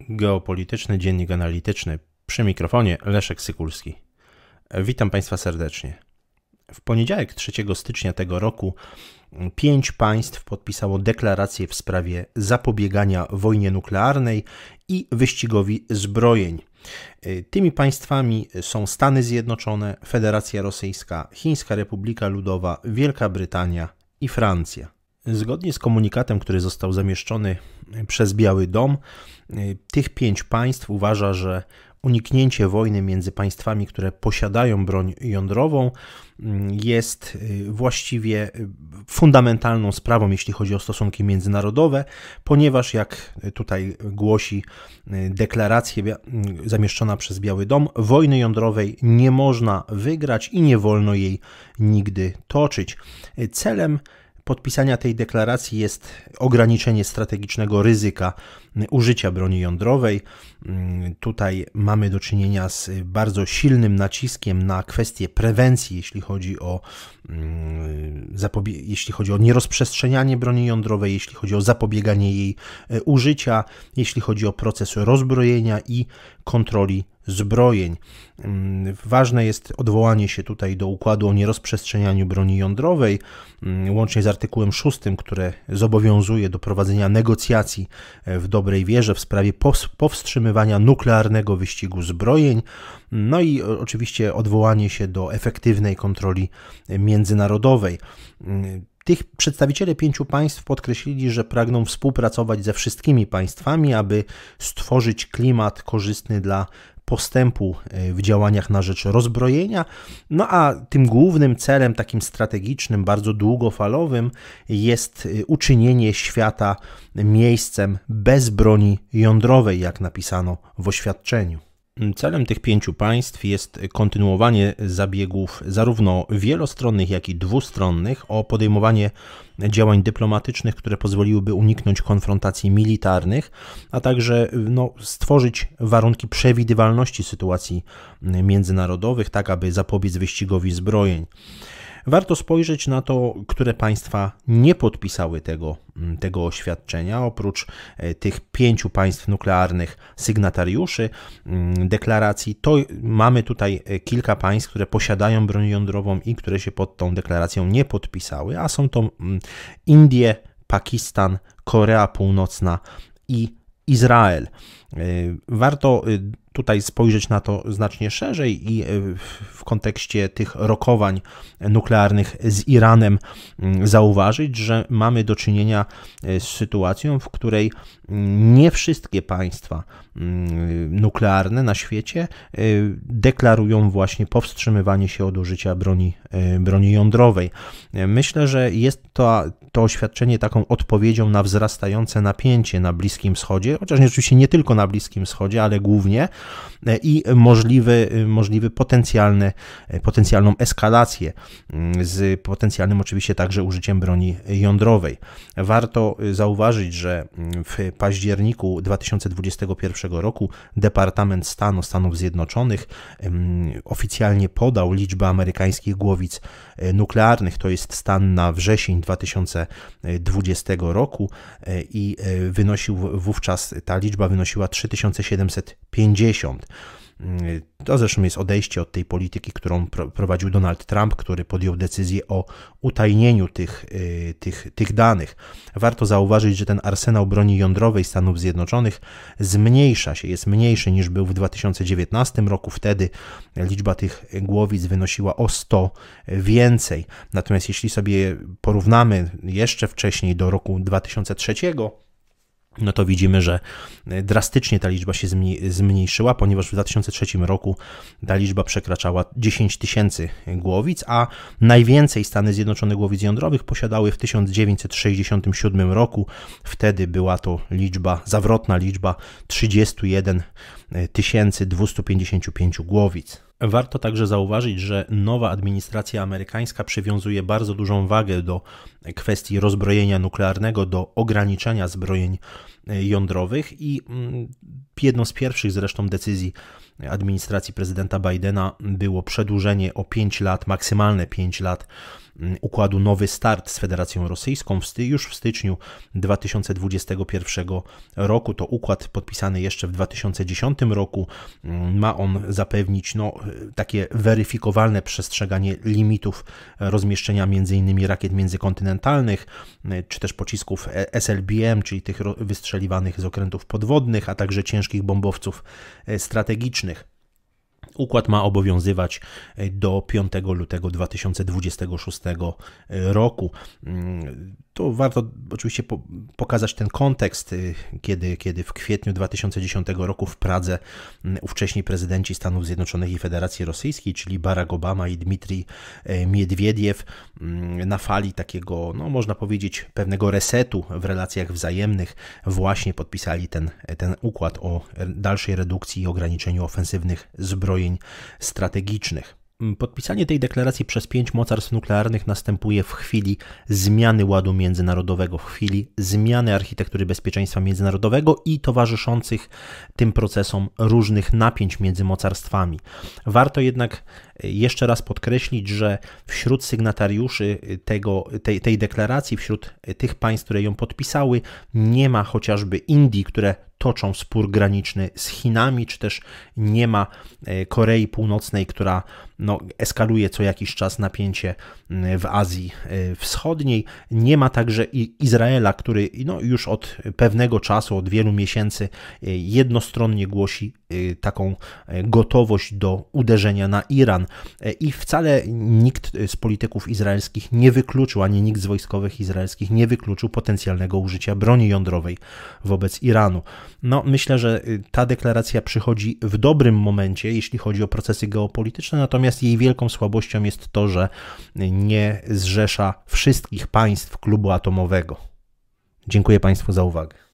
Geopolityczny Dziennik Analityczny. Przy mikrofonie Leszek Sykulski. Witam Państwa serdecznie. W poniedziałek 3 stycznia tego roku 5 państw podpisało deklarację w sprawie zapobiegania wojnie nuklearnej i wyścigowi zbrojeń. Tymi państwami są Stany Zjednoczone, Federacja Rosyjska, Chińska Republika Ludowa, Wielka Brytania i Francja. Zgodnie z komunikatem, który został zamieszczony przez Biały Dom, tych 5 państw uważa, że uniknięcie wojny między państwami, które posiadają broń jądrową, jest właściwie fundamentalną sprawą, jeśli chodzi o stosunki międzynarodowe, ponieważ, jak tutaj głosi deklaracja zamieszczona przez Biały Dom, wojny jądrowej nie można wygrać i nie wolno jej nigdy toczyć. Celem podpisania tej deklaracji jest ograniczenie strategicznego ryzyka użycia broni jądrowej. Tutaj mamy do czynienia z bardzo silnym naciskiem na kwestię prewencji, jeśli chodzi o nierozprzestrzenianie broni jądrowej, jeśli chodzi o zapobieganie jej użycia, jeśli chodzi o proces rozbrojenia i kontroli zbrojeń. Ważne jest odwołanie się tutaj do układu o nierozprzestrzenianiu broni jądrowej, łącznie z artykułem 6, które zobowiązuje do prowadzenia negocjacji w dobrej wierze w sprawie powstrzymywania nuklearnego wyścigu zbrojeń, no i oczywiście odwołanie się do efektywnej kontroli międzynarodowej. Przedstawiciele 5 państw podkreślili, że pragną współpracować ze wszystkimi państwami, aby stworzyć klimat korzystny dla postępu w działaniach na rzecz rozbrojenia, no a tym głównym celem, takim strategicznym, bardzo długofalowym, jest uczynienie świata miejscem bez broni jądrowej, jak napisano w oświadczeniu. Celem tych 5 państw jest kontynuowanie zabiegów zarówno wielostronnych, jak i dwustronnych o podejmowanie działań dyplomatycznych, które pozwoliłyby uniknąć konfrontacji militarnych, a także stworzyć warunki przewidywalności sytuacji międzynarodowych, tak aby zapobiec wyścigowi zbrojeń. Warto spojrzeć na to, które państwa nie podpisały tego oświadczenia. Oprócz tych 5 państw nuklearnych sygnatariuszy deklaracji, to mamy tutaj kilka państw, które posiadają broń jądrową i które się pod tą deklaracją nie podpisały, a są to Indie, Pakistan, Korea Północna i Izrael. Warto tutaj spojrzeć na to znacznie szerzej i w kontekście tych rokowań nuklearnych z Iranem zauważyć, że mamy do czynienia z sytuacją, w której nie wszystkie państwa nuklearne na świecie deklarują właśnie powstrzymywanie się od użycia broni jądrowej. Myślę, że jest to oświadczenie taką odpowiedzią na wzrastające napięcie na Bliskim Wschodzie, chociaż oczywiście nie tylko na Bliskim Wschodzie, ale głównie, i możliwy potencjalną eskalację z potencjalnym oczywiście także użyciem broni jądrowej. Warto zauważyć, że w październiku 2021 roku Departament Stanu Stanów Zjednoczonych oficjalnie podał liczbę amerykańskich głowic nuklearnych, to jest stan na wrzesień 2020 roku i wówczas ta liczba wynosiła 3750. To zresztą jest odejście od tej polityki, którą prowadził Donald Trump, który podjął decyzję o utajnieniu tych danych. Warto zauważyć, że ten arsenał broni jądrowej Stanów Zjednoczonych zmniejsza się, jest mniejszy niż był w 2019 roku. Wtedy liczba tych głowic wynosiła o 100 więcej. Natomiast jeśli sobie porównamy jeszcze wcześniej do roku 2003, no to widzimy, że drastycznie ta liczba się zmniejszyła, ponieważ w 2003 roku ta liczba przekraczała 10 tysięcy głowic, a najwięcej Stany Zjednoczone głowic jądrowych posiadały w 1967 roku. Wtedy była to zawrotna liczba 31 255 głowic. Warto także zauważyć, że nowa administracja amerykańska przywiązuje bardzo dużą wagę do kwestii rozbrojenia nuklearnego, do ograniczenia zbrojeń jądrowych i jedną z pierwszych zresztą decyzji administracji prezydenta Bidena było przedłużenie o 5 lat, maksymalne 5 lat układu Nowy Start z Federacją Rosyjską już w styczniu 2021 roku. To układ podpisany jeszcze w 2010 roku. Ma on zapewnić takie weryfikowalne przestrzeganie limitów rozmieszczenia m.in. rakiet międzykontynentalnych, czy też pocisków SLBM, czyli tych wystrzeliwanych z okrętów podwodnych, a także ciężkich bombowców strategicznych. Układ ma obowiązywać do 5 lutego 2026 roku. To warto oczywiście pokazać ten kontekst, kiedy w kwietniu 2010 roku w Pradze ówcześni prezydenci Stanów Zjednoczonych i Federacji Rosyjskiej, czyli Barack Obama i Dmitrij Miedwiediew, na fali takiego, można powiedzieć, pewnego resetu w relacjach wzajemnych właśnie podpisali ten układ o dalszej redukcji i ograniczeniu ofensywnych zbrojeń strategicznych. Podpisanie tej deklaracji przez 5 mocarstw nuklearnych następuje w chwili zmiany ładu międzynarodowego, w chwili zmiany architektury bezpieczeństwa międzynarodowego i towarzyszących tym procesom różnych napięć między mocarstwami. Warto jednak jeszcze raz podkreślić, że wśród sygnatariuszy tej deklaracji, wśród tych państw, które ją podpisały, nie ma chociażby Indii, które toczą spór graniczny z Chinami, czy też nie ma Korei Północnej, która eskaluje co jakiś czas napięcie w Azji Wschodniej. Nie ma także Izraela, który już od pewnego czasu, od wielu miesięcy jednostronnie głosi taką gotowość do uderzenia na Iran. I wcale nikt z polityków izraelskich nie wykluczył, ani nikt z wojskowych izraelskich nie wykluczył potencjalnego użycia broni jądrowej wobec Iranu. Myślę, że ta deklaracja przychodzi w dobrym momencie, jeśli chodzi o procesy geopolityczne, natomiast jej wielką słabością jest to, że nie zrzesza wszystkich państw klubu atomowego. Dziękuję Państwu za uwagę.